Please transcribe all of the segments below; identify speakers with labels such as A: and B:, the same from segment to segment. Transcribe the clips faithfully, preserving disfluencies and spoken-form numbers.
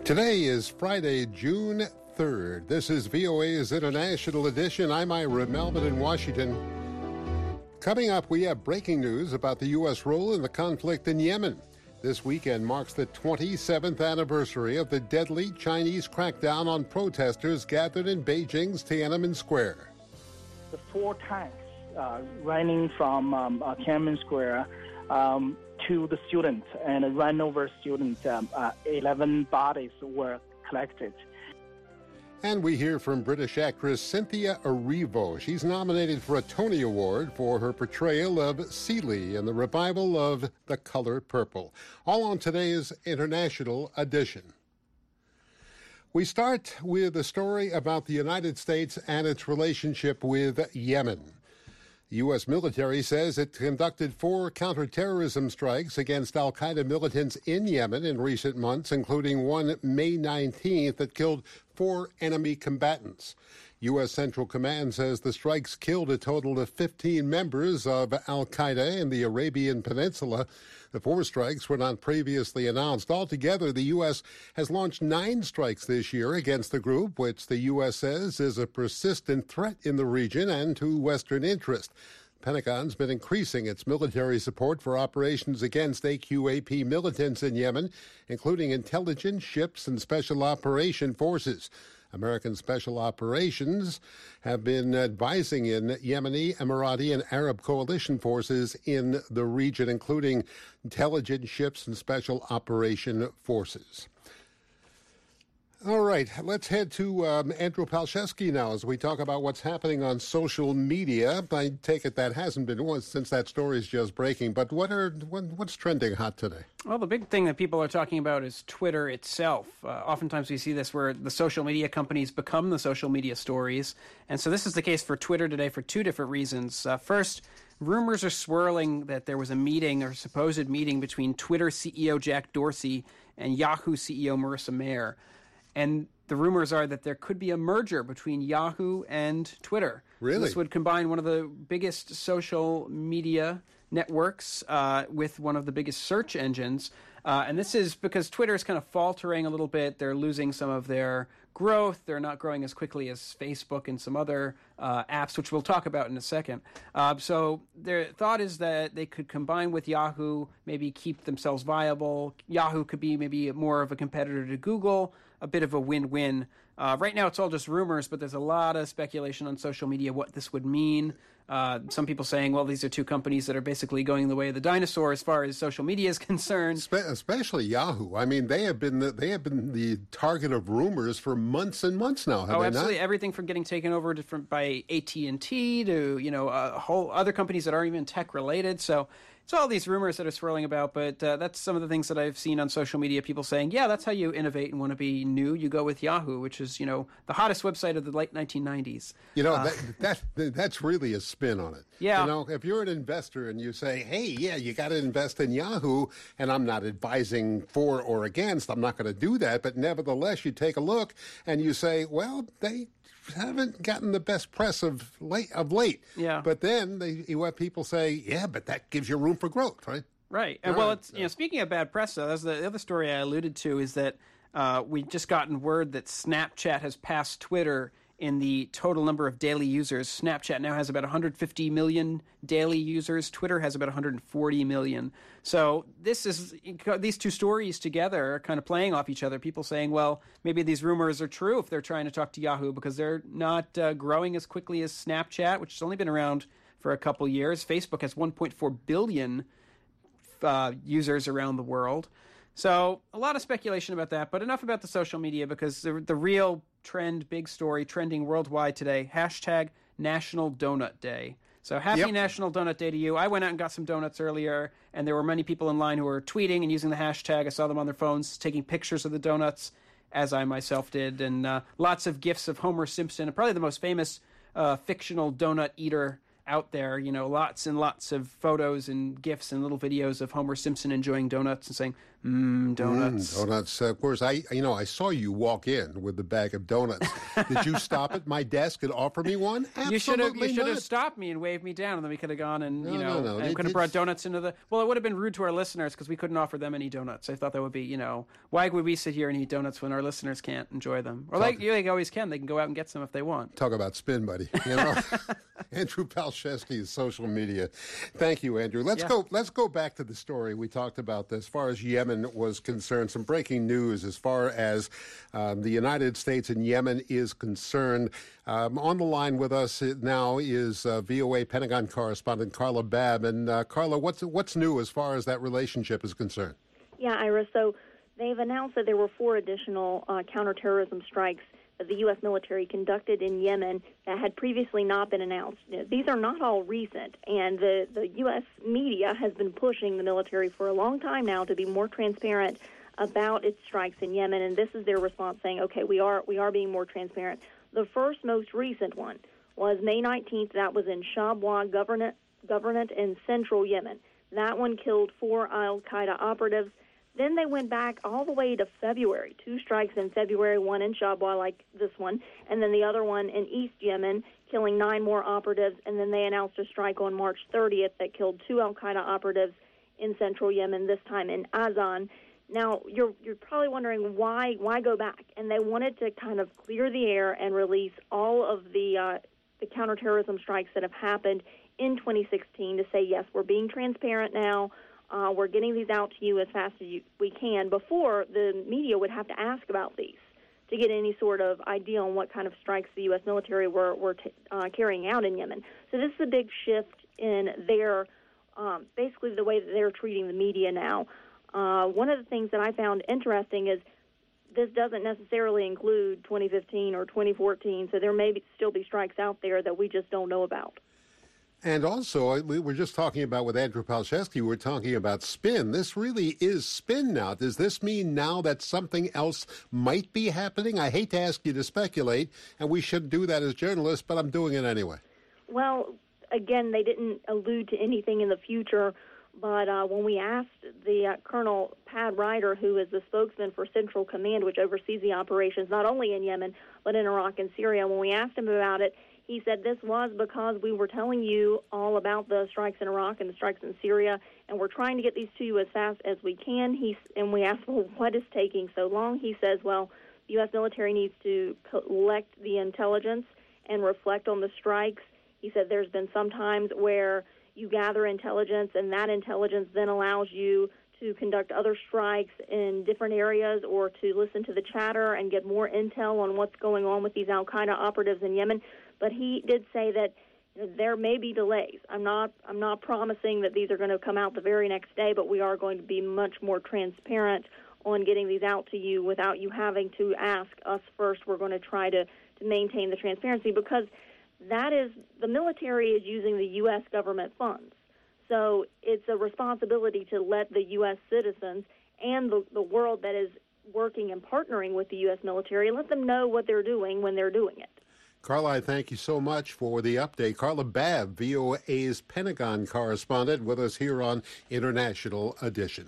A: Today is Friday, June third. This is V O A's International Edition. I'm Ira Melvin in Washington. Coming up, we have breaking news about the U S role in the conflict in Yemen. This weekend marks the twenty-seventh anniversary of the deadly Chinese crackdown on protesters gathered in Beijing's Tiananmen Square.
B: The four tanks uh, running from um, uh, Tiananmen Square um, to the students and ran over students. Um, uh, eleven bodies were collected.
A: And we hear from British actress Cynthia Erivo. She's nominated for a Tony Award for her portrayal of Celie in the revival of The Color Purple. All on today's International Edition. We start with a story about the United States and its relationship with Yemen. The U S military says it conducted four counterterrorism strikes against al-Qaeda militants in Yemen in recent months, including one May nineteenth that killed four enemy combatants. U S Central Command says the strikes killed a total of fifteen members of al-Qaeda in the Arabian Peninsula. The four strikes were not previously announced. Altogether, the U S has launched nine strikes this year against the group, which the U S says is a persistent threat in the region and to Western interest. The Pentagon's been increasing its military support for operations against A Q A P militants in Yemen, including intelligence, ships, and special operation forces. American Special Operations have been advising in Yemeni, Emirati, and Arab coalition forces in the region, including intelligence ships and special operation forces. All right, let's head to um, Andrew Palczewski now as we talk about what's happening on social media. I take it that hasn't been once since that story is just breaking, but what are what, what's trending hot today?
C: Well, the big thing that people are talking about is Twitter itself. Uh, oftentimes we see this where the social media companies become the social media stories, and so this is the case for Twitter today for two different reasons. Uh, first, rumors are swirling that there was a meeting or supposed meeting between Twitter C E O Jack Dorsey and Yahoo C E O Marissa Mayer. And the rumors are that there could be a merger between Yahoo and Twitter.
A: Really?
C: This would combine one of the biggest social media networks uh, with one of the biggest search engines. Uh, and this is because Twitter is kind of faltering a little bit. They're losing some of their growth. They're not growing as quickly as Facebook and some other uh, apps, which we'll talk about in a second. Uh, so their thought is that they could combine with Yahoo, maybe keep themselves viable. Yahoo could be maybe more of a competitor to Google, a bit of a win-win. Uh, right now it's all just rumors, but there's a lot of speculation on social media what this would mean. Uh, some people saying, well, these are two companies that are basically going the way of the dinosaur as far as social media is concerned.
A: Spe- especially Yahoo. I mean, they have been the, they have been the target of rumors for months and months now, have
C: oh,
A: they
C: absolutely.
A: not?
C: Everything from getting taken over to, from, by A T and T to, you know, a whole other companies that aren't even tech-related. So it's all these rumors that are swirling about, but uh, that's some of the things that I've seen on social media, people saying, yeah, that's how you innovate and want to be new. You go with Yahoo, which is, you know, the hottest website of the late nineteen nineties.
A: You know,
C: uh,
A: that, that that's really a spin on it.
C: Yeah.
A: You know, if you're an investor and you say, hey, yeah, you got to invest in Yahoo, and I'm not advising for or against, I'm not going to do that, but nevertheless, you take a look and you say, well, they haven't gotten the best press of late. Of late.
C: Yeah.
A: But then they, you have people say, yeah, but that gives you room for growth, right?
C: Right. And well, it's, you know, speaking of bad press, though, that's the other story I alluded to is that uh, we just gotten word that Snapchat has passed Twitter in the total number of daily users. Snapchat now has about one hundred fifty million daily users. Twitter has about one hundred forty million. So this is these two stories together are kind of playing off each other. People saying, well, maybe these rumors are true if they're trying to talk to Yahoo because they're not uh, growing as quickly as Snapchat, which has only been around for a couple years. Facebook has one point four billion uh, users around the world. So a lot of speculation about that, but enough about the social media because the, the real trend, big story, trending worldwide today, hashtag National Donut Day. So happy
A: Yep.
C: National Donut Day to you. I went out and got some donuts earlier, and there were many people in line who were tweeting and using the hashtag. I saw them on their phones taking pictures of the donuts, as I myself did, and uh, lots of gifs of Homer Simpson, probably the most famous uh, fictional donut eater out there. You know, lots and lots of photos and gifs and little videos of Homer Simpson enjoying donuts and saying, Mm, donuts.
A: Mm, donuts. Uh, of course, I you know I saw you walk in with the bag of donuts. Did you stop at my desk and offer me one? Absolutely
C: You should have. You should
A: not.
C: have stopped me and waved me down, and then we could have gone and
A: No,
C: you know,
A: no, no.
C: and
A: It-
C: could have brought
A: it's-
C: donuts into the. Well, it would have been rude to our listeners because we couldn't offer them any donuts. I thought that would be, you know, why would we sit here and eat donuts when our listeners can't enjoy them? Or like you, they always can. They can go out and get some if they want.
A: Talk about spin, buddy. You know, Andrew Palczewski's social media. Thank you, Andrew. Let's
C: Yeah.
A: go. Let's go back to the story we talked about. As far as Yemen was concerned, some breaking news as far as um, the United States and Yemen is concerned. Um, on the line with us now is uh, V O A Pentagon correspondent Carla Babb. And uh, Carla, what's what's new as far as that relationship is concerned?
D: Yeah, Ira. So they've announced that there were four additional uh, counterterrorism strikes that the U S military conducted in Yemen that had previously not been announced. These are not all recent, and the, the U S media has been pushing the military for a long time now to be more transparent about its strikes in Yemen, and this is their response saying, okay, we are we are being more transparent. The first most recent one was May nineteenth. That was in Shabwa Governorate, Governorate in central Yemen. That one killed four al-Qaeda operatives. Then they went back all the way to February. Two strikes in February, one in Shabwa like this one, and then the other one in East Yemen, killing nine more operatives. And then they announced a strike on March thirtieth that killed two al-Qaeda operatives in central Yemen, this time in Azan. Now, you're you're probably wondering why why go back? And they wanted to kind of clear the air and release all of the uh, the counterterrorism strikes that have happened in twenty sixteen to say, yes, we're being transparent now. Uh, we're getting these out to you as fast as you, we can. Before, the media would have to ask about these to get any sort of idea on what kind of strikes the U S military were, were t- uh, carrying out in Yemen. So this is a big shift in their, um, basically the way that they're treating the media now. Uh, one of the things that I found interesting is this doesn't necessarily include twenty fifteen or twenty fourteen, so there may be, still be strikes out there that we just don't know about.
A: And also, we were just talking about with Andrew Palczewski, we were talking about spin. This really is spin now. Does this mean now that something else might be happening? I hate to ask you to speculate, and we shouldn't do that as journalists, but I'm doing it anyway.
D: Well, again, they didn't allude to anything in the future, but uh, when we asked the uh, Colonel Pad Ryder, who is the spokesman for Central Command, which oversees the operations not only in Yemen, but in Iraq and Syria, when we asked him about it, he said this was because we were telling you all about the strikes in Iraq and the strikes in Syria, and we're trying to get these to you as fast as we can. He, and we asked, well, what is taking so long? He says, well, the U S military needs to collect the intelligence and reflect on the strikes. He said there's been some times where you gather intelligence, and that intelligence then allows you to conduct other strikes in different areas or to listen to the chatter and get more intel on what's going on with these al-Qaeda operatives in Yemen. But he did say that there may be delays. I'm not I'm not promising that these are going to come out the very next day, but we are going to be much more transparent on getting these out to you without you having to ask us first. We're going to try to, to maintain the transparency because that is, the military is using the U S government funds. So it's a responsibility to let the U S citizens and the, the world that is working and partnering with the U S military, let them know what they're doing when they're doing it.
A: Carla, I thank you so much for the update. Carla Babb, V O A's Pentagon correspondent, with us here on International Edition.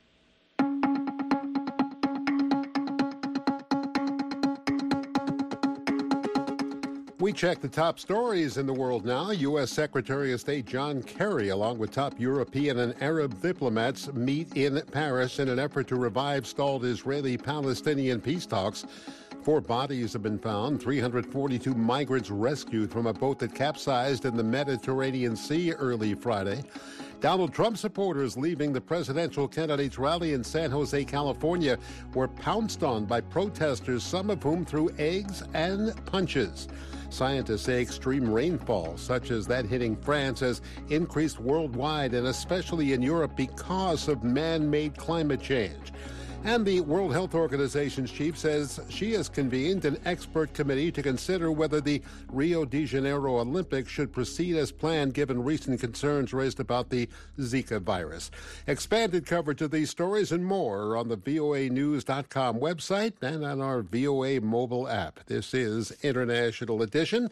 A: We check the top stories in the world now. U S. Secretary of State John Kerry, along with top European and Arab diplomats, meet in Paris in an effort to revive stalled Israeli-Palestinian peace talks. Four bodies have been found, three hundred forty-two migrants rescued from a boat that capsized in the Mediterranean Sea early Friday. Donald Trump supporters leaving the presidential candidate's rally in San Jose, California, were pounced on by protesters, some of whom threw eggs and punches. Scientists say extreme rainfall, such as that hitting France, has increased worldwide and especially in Europe because of man-made climate change. And the World Health Organization's chief says she has convened an expert committee to consider whether the Rio de Janeiro Olympics should proceed as planned, given recent concerns raised about the Zika virus. Expanded coverage of these stories and more on the V O A news dot com website and on our V O A mobile app. This is International Edition.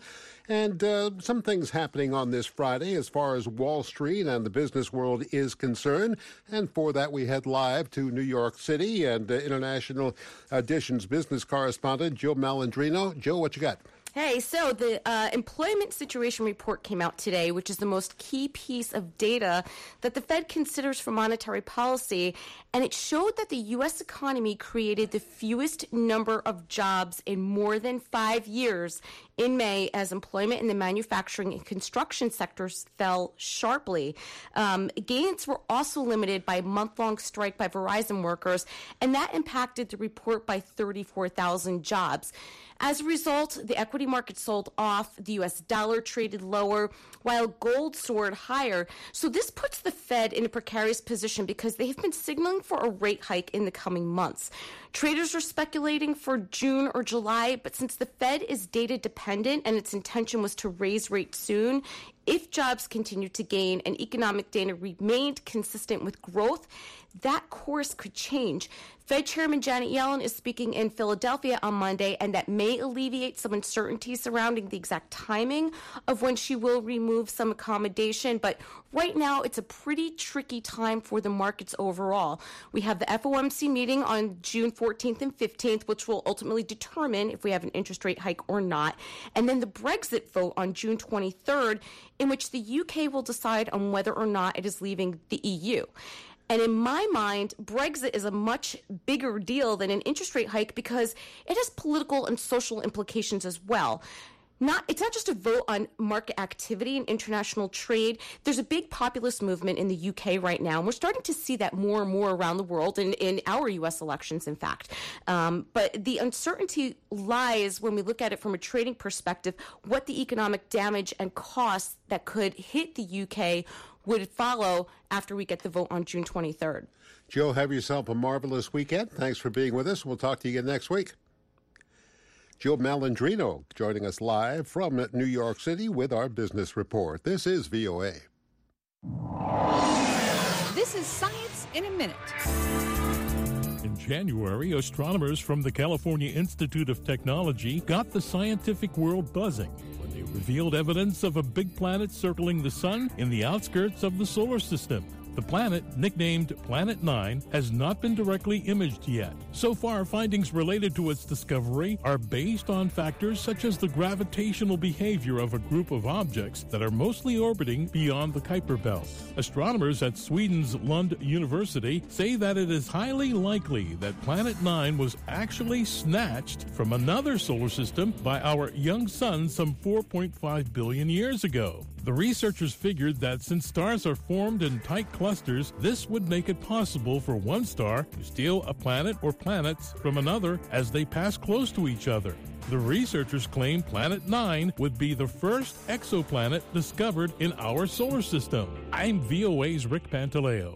A: And uh, some things happening on this Friday as far as Wall Street and the business world is concerned. And for that, we head live to New York City and uh, International Edition's business correspondent, Joe Malandrino. Joe, what you got?
E: Hey, so the uh, employment situation report came out today, which is the most key piece of data that the Fed considers for monetary policy, and it showed that the U S economy created the fewest number of jobs in more than five years in May as employment in the manufacturing and construction sectors fell sharply. Um, gains were also limited by a month-long strike by Verizon workers, and that impacted the report by thirty-four thousand jobs. As a result, the equity market sold off, the U S dollar traded lower, while gold soared higher. So this puts the Fed in a precarious position because they have been signaling for a rate hike in the coming months. Traders are speculating for June or July, but since the Fed is data dependent and its intention was to raise rates soon, if jobs continue to gain and economic data remained consistent with growth, that course could change. Fed Chairman Janet Yellen is speaking in Philadelphia on Monday, and that may alleviate some uncertainty surrounding the exact timing of when she will remove some accommodation. But right now, it's a pretty tricky time for the markets overall. We have the F O M C meeting on June fourteenth and fifteenth, which will ultimately determine if we have an interest rate hike or not. And then the Brexit vote on June twenty-third, in which the U K will decide on whether or not it is leaving the E U. And in my mind, Brexit is a much bigger deal than an interest rate hike because it has political and social implications as well. Not, it's not just a vote on market activity and international trade. There's a big populist movement in the U K right now, and we're starting to see that more and more around the world, in, in our U S elections, in fact. Um, but the uncertainty lies, when we look at it from a trading perspective, what the economic damage and costs that could hit the U K would follow after we get the vote on June twenty-third.
A: Joe, have yourself a marvelous weekend. Thanks for being with us. We'll talk to you again next week. Joe Malandrino joining us live from New York City with our business report. This is V O A.
F: This is Science in a Minute.
G: In January, astronomers from the California Institute of Technology got the scientific world buzzing when they revealed evidence of a big planet circling the sun in the outskirts of the solar system. The planet, nicknamed Planet Nine, has not been directly imaged yet. So far, findings related to its discovery are based on factors such as the gravitational behavior of a group of objects that are mostly orbiting beyond the Kuiper Belt. Astronomers at Sweden's Lund University say that it is highly likely that Planet Nine was actually snatched from another solar system by our young sun some four point five billion years ago. The researchers figured that since stars are formed in tight clusters, this would make it possible for one star to steal a planet or planets from another as they pass close to each other. The researchers claim Planet Nine would be the first exoplanet discovered in our solar system. I'm V O A's Rick Pantaleo.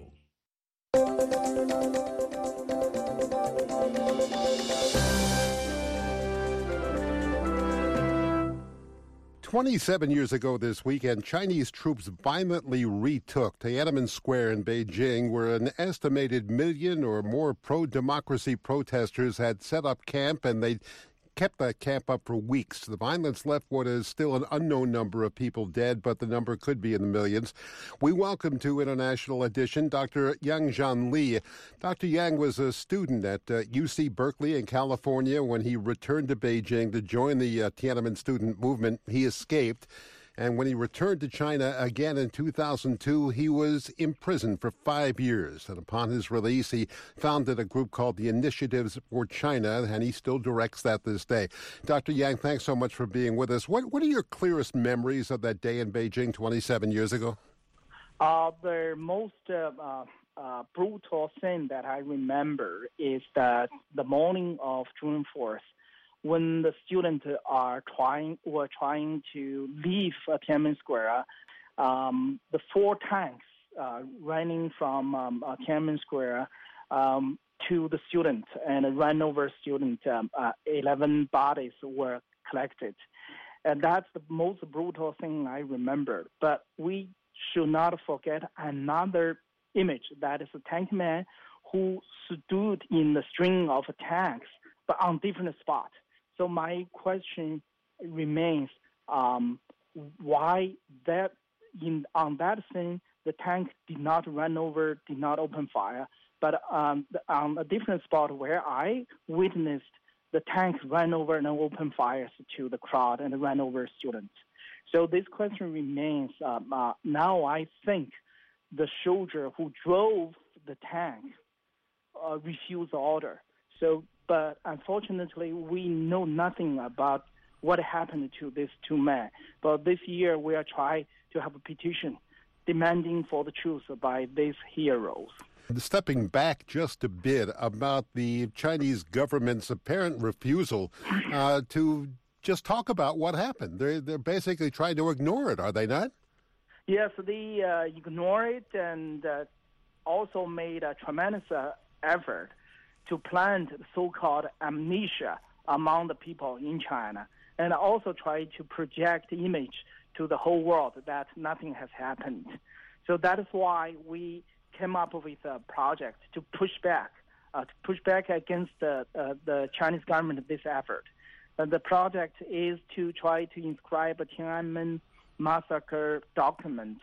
A: twenty-seven years ago this weekend, Chinese troops violently retook Tiananmen Square in Beijing, where an estimated million or more pro-democracy protesters had set up camp, and they kept that camp up for weeks. The violence left what is still an unknown number of people dead, but the number could be in the millions. We welcome to International Edition Doctor Yang Zhan Li. Doctor Yang was a student at uh, U C Berkeley in California. When he returned to Beijing to join the uh, Tiananmen student movement, he escaped. And when he returned to China again in two thousand two, he was imprisoned for five years. And upon his release, he founded a group called the Initiatives for China, and he still directs that this day. Doctor Yang, thanks so much for being with us. What, what are your clearest memories of that day in Beijing twenty-seven years ago?
B: Uh, the most uh, uh, uh, brutal thing that I remember is that the morning of June fourth, when the students are trying were trying to leave uh, Tiananmen Square, um, the four tanks uh, running from um, uh, Tiananmen Square um, to the students and ran over students. Um, uh, eleven bodies were collected, and that's the most brutal thing I remember. But we should not forget another image, that is a tank man who stood in the string of tanks, but on different spots. So my question remains, um, why that in on that scene the tank did not run over, did not open fire, but um, on a different spot where I witnessed the tank ran over and open fires to the crowd and ran over students. So this question remains. Um, uh, now I think the soldier who drove the tank uh, refused the order. So, but unfortunately, we know nothing about what happened to these two men. But this year, we are trying to have a petition demanding for the truth by these heroes.
A: Stepping back just a bit about the Chinese government's apparent refusal uh, to just talk about what happened. They're, they're basically trying to ignore it, are they not?
B: Yes, they uh, ignore it and uh, also made a tremendous uh, effort to plant so-called amnesia among the people in China, and also try to project image to the whole world that nothing has happened. So that is why we came up with a project to push back, uh, to push back against the, uh, the Chinese government this effort. Uh, the project is to try to inscribe a Tiananmen massacre document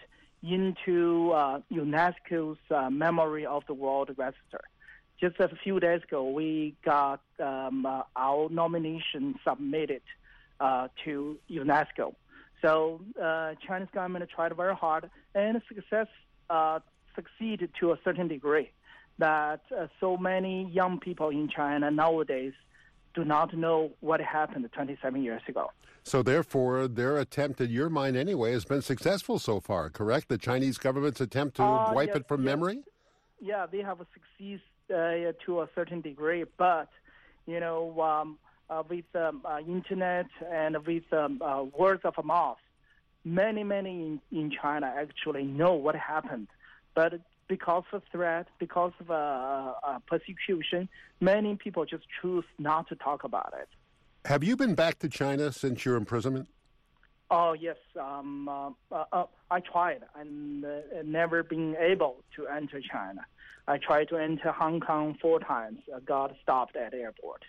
B: into uh, UNESCO's uh, Memory of the World Register. Just a few days ago, we got um, uh, our nomination submitted uh, to UNESCO. So uh, Chinese government tried very hard and success uh, succeeded to a certain degree that uh, so many young people in China nowadays do not know what happened twenty-seven years ago.
A: So therefore, their attempt, in your mind anyway, has been successful so far, correct? The Chinese government's attempt to uh, wipe
B: yes,
A: it from
B: yes.
A: memory?
B: Yeah, they have succeeded uh, to a certain degree, but, you know, um, uh, with um, uh, internet and with um, uh, words of mouth, many, many in, in China actually know what happened. But because of threat, because of uh, uh, persecution, many people just choose not to talk about it.
A: Have you been back to China since your imprisonment?
B: Oh, yes. Um, uh, uh, uh, I tried and uh, never been able to enter China. I tried to enter Hong Kong four times. I got stopped at the airport.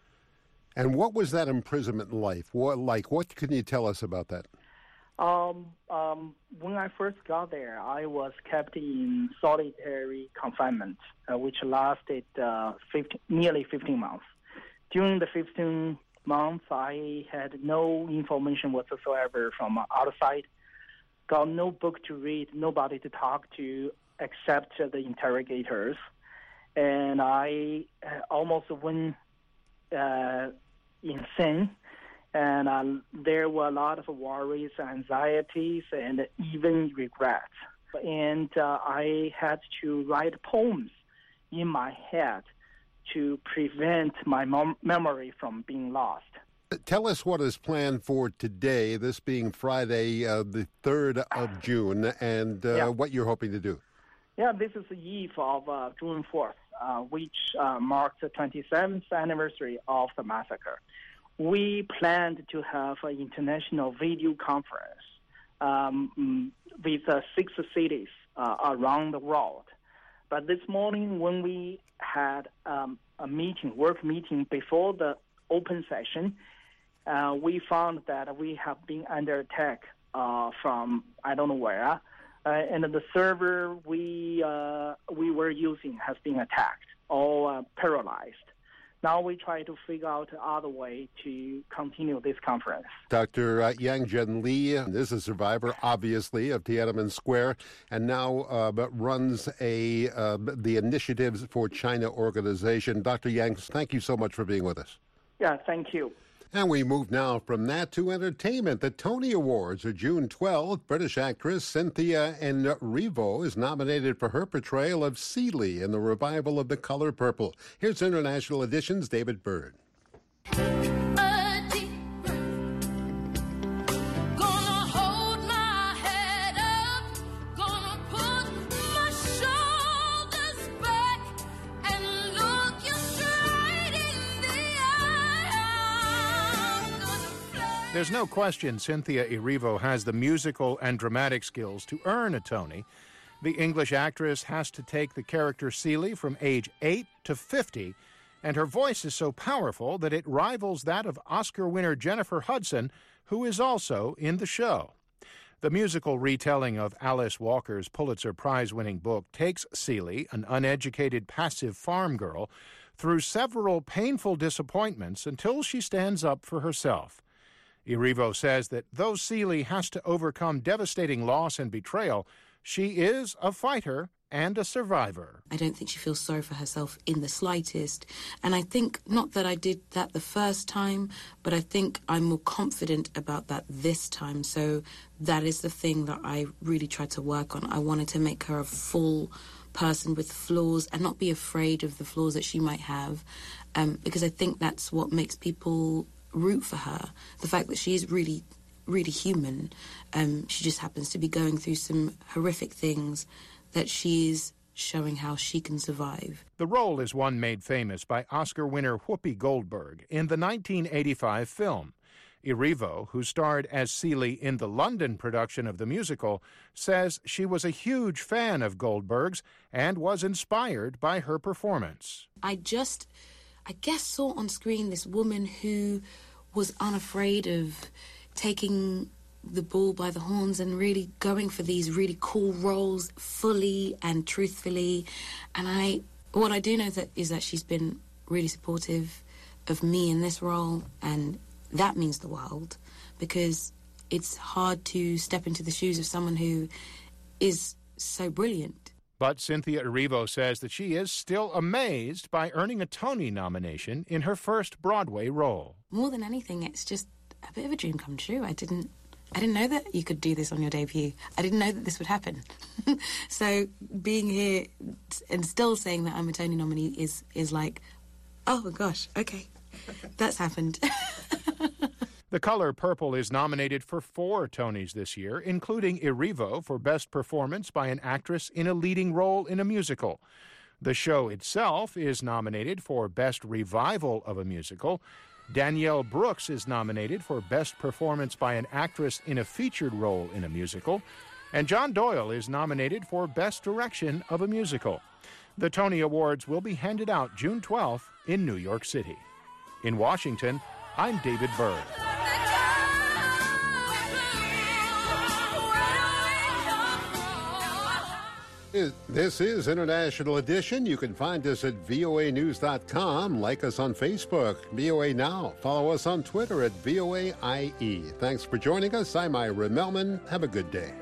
A: And what was that imprisonment like? What, like, what can you tell us about that?
B: Um, um, when I first got there, I was kept in solitary confinement, uh, which lasted uh, fifteen, nearly fifteen months. During the fifteen months, I had no information whatsoever from outside, got no book to read, nobody to talk to except the interrogators. And I almost went uh, insane. And uh, there were a lot of worries, anxieties, and even regrets. And uh, I had to write poems in my head to prevent my mem- memory from being lost.
A: Tell us what is planned for today, this being Friday, uh, the third of June, and uh,
B: yeah.
A: what you're hoping to do.
B: Yeah, this is the eve of uh, June fourth, uh, which uh, marks the twenty-seventh anniversary of the massacre. We planned to have an international video conference um, with uh, six cities uh, around the world. But this morning when we had um, a meeting, work meeting before the open session, uh, we found that we have been under attack uh, from I don't know where. Uh, and the server we, uh, we were using has been attacked or uh, paralyzed. Now we try to figure out other way to continue this conference.
A: Doctor Uh, Yang Zhen Li is a survivor, obviously, of Tiananmen Square, and now uh, runs a uh, the Initiatives for China organization. Doctor Yang, thank you so much for being with us.
B: Yeah, thank you.
A: And we move now from that to entertainment. The Tony Awards are June twelfth. British actress Cynthia Erivo is nominated for her portrayal of Celie in the revival of The Color Purple. Here's International Edition's David Byrd.
H: There's no question Cynthia Erivo has the musical and dramatic skills to earn a Tony. The English actress has to take the character Celie from age eight to fifty, and her voice is so powerful that it rivals that of Oscar winner Jennifer Hudson, who is also in the show. The musical retelling of Alice Walker's Pulitzer Prize-winning book takes Seeley, an uneducated, passive farm girl, through several painful disappointments until she stands up for herself. Erivo says that though Seeley has to overcome devastating loss and betrayal, she is a fighter and a survivor.
I: I don't think she feels sorry for herself in the slightest. And I think, not that I did that the first time, but I think I'm more confident about that this time. So that is the thing that I really tried to work on. I wanted to make her a full person with flaws and not be afraid of the flaws that she might have, um, because I think that's what makes people root for her. The fact that she is really, really human. Um, she just happens to be going through some horrific things that she's showing how she can survive.
H: The role is one made famous by Oscar winner Whoopi Goldberg in the nineteen eighty-five film. Erivo, who starred as Seeley in the London production of the musical, says she was a huge fan of Goldberg's and was inspired by her performance.
I: I just, I guess, saw on screen this woman who was unafraid of taking the bull by the horns and really going for these really cool roles fully and truthfully. And I, what I do know that is that she's been really supportive of me in this role, and that means the world, because it's hard to step into the shoes of someone who is so brilliant.
H: But Cynthia Erivo says that she is still amazed by earning a Tony nomination in her first Broadway role.
I: More than anything, it's just a bit of a dream come true. I didn't I didn't know that you could do this on your debut. I didn't know that this would happen. So being here and still saying that I'm a Tony nominee is is like, oh gosh, okay, that's happened.
H: The Color Purple is nominated for four Tonys this year, including Erivo for Best Performance by an Actress in a Leading Role in a Musical. The show itself is nominated for Best Revival of a Musical. Danielle Brooks is nominated for Best Performance by an Actress in a Featured Role in a Musical, and John Doyle is nominated for Best Direction of a Musical. The Tony Awards will be handed out June twelfth in New York City. In Washington, I'm David Byrd.
A: This is International Edition. You can find us at V O A news dot com. Like us on Facebook, V O A Now. Follow us on Twitter at V O A I E. Thanks for joining us. I'm Ira Melman. Have a good day.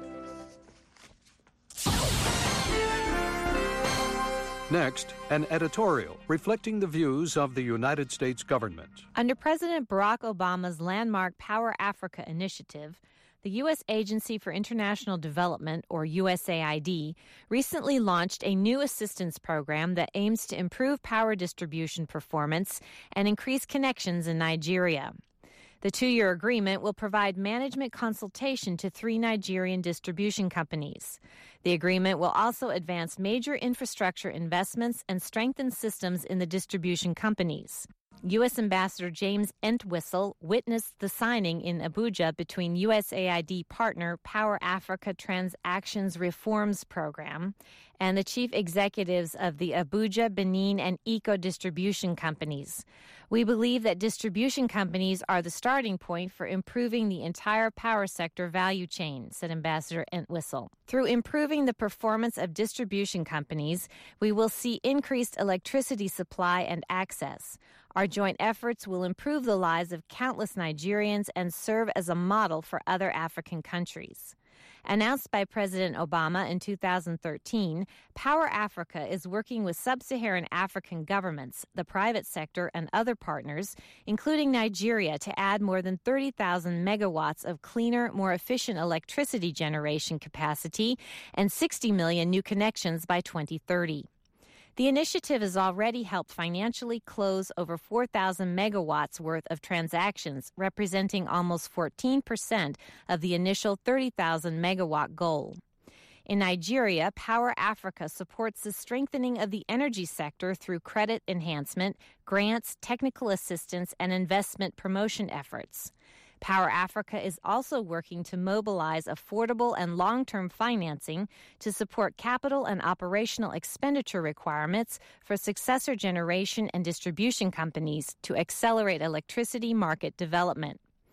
J: Next, an editorial reflecting the views of the United States government.
K: Under President Barack Obama's landmark Power Africa initiative, the U S Agency for International Development, or U S A I D, recently launched a new assistance program that aims to improve power distribution performance and increase connections in Nigeria. The two-year agreement will provide management consultation to three Nigerian distribution companies. The agreement will also advance major infrastructure investments and strengthen systems in the distribution companies. U S Ambassador James Entwistle witnessed the signing in Abuja between U S A I D partner Power Africa Transactions Reforms Program and the chief executives of the Abuja, Benin, and Eco Distribution Companies. We believe that distribution companies are the starting point for improving the entire power sector value chain, said Ambassador Entwistle. Through improving the performance of distribution companies, we will see increased electricity supply and access. Our joint efforts will improve the lives of countless Nigerians and serve as a model for other African countries. Announced by President Obama in two thousand thirteen, Power Africa is working with sub-Saharan African governments, the private sector, and other partners, including Nigeria, to add more than thirty thousand megawatts of cleaner, more efficient electricity generation capacity and sixty million new connections by twenty thirty. The initiative has already helped financially close over four thousand megawatts worth of transactions, representing almost fourteen percent of the initial thirty thousand megawatt goal. In Nigeria, Power Africa supports the strengthening of the energy sector through credit enhancement, grants, technical assistance, and investment promotion efforts. Power Africa is also working to mobilize affordable and long-term financing to support capital and operational expenditure requirements for successor generation and distribution companies to accelerate electricity market development.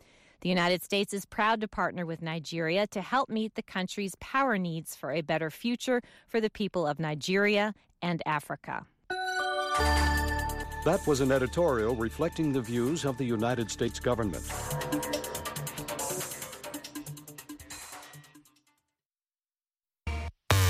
K: The United States is proud to partner with Nigeria to help meet the country's power needs for a better future for the people of Nigeria and Africa.
J: That was an editorial reflecting the views of the United States government.